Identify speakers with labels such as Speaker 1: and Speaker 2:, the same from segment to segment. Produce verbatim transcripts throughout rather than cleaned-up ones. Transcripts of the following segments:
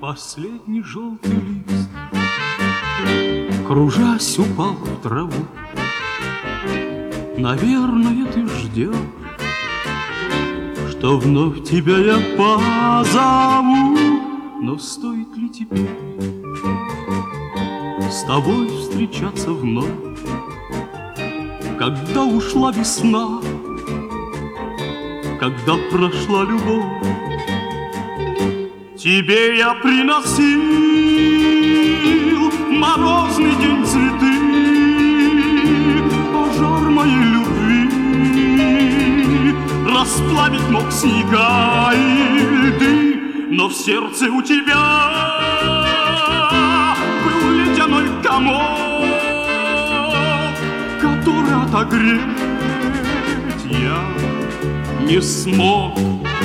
Speaker 1: последний желтый лист, кружась, упал в траву. Наверное, ты ждешь, что вновь тебя я позову. Но стоит ли теперь с тобой встречаться вновь, когда ушла весна, когда прошла любовь? Тебе я приносил в морозный день цветы, пожар моей любви расплавить мог снега и льды, но в сердце у тебя был ледяной комок, который отогреть я не смог.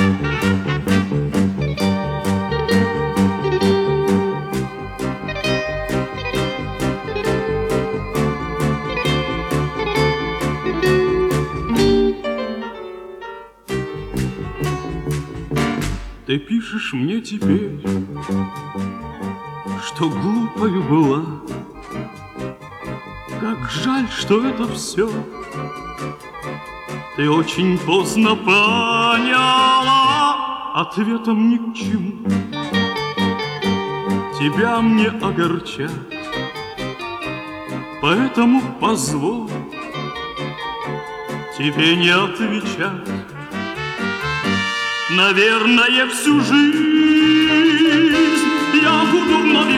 Speaker 1: Ты пишешь мне теперь, что глупою была. Как жаль, что это все ты очень поздно поняла. Ответом ни к чему тебя мне огорчать, поэтому позволь тебе не отвечать. Наверное, всю жизнь я буду вновь и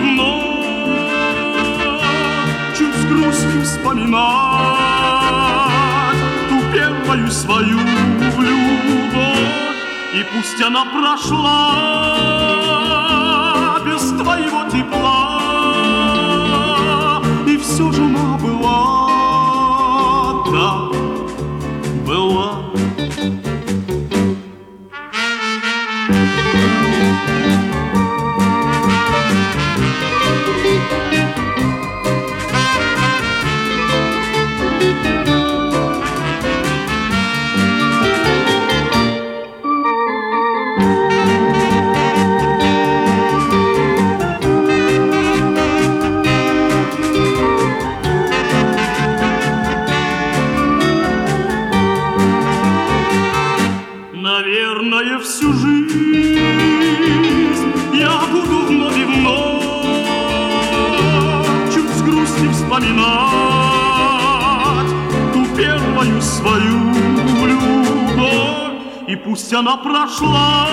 Speaker 1: вновь чуть с грустью вспоминать ту первую свою любовь. И пусть она прошла без твоего тепла, и все же она была, да, была. Наверное, всю жизнь я буду вновь и вновь чуть с грустью вспоминать ту первую свою любовь. И пусть она прошла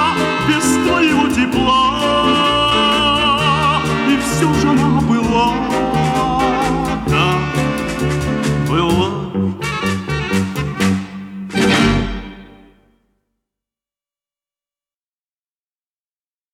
Speaker 1: без твоего тепла, и все же она была.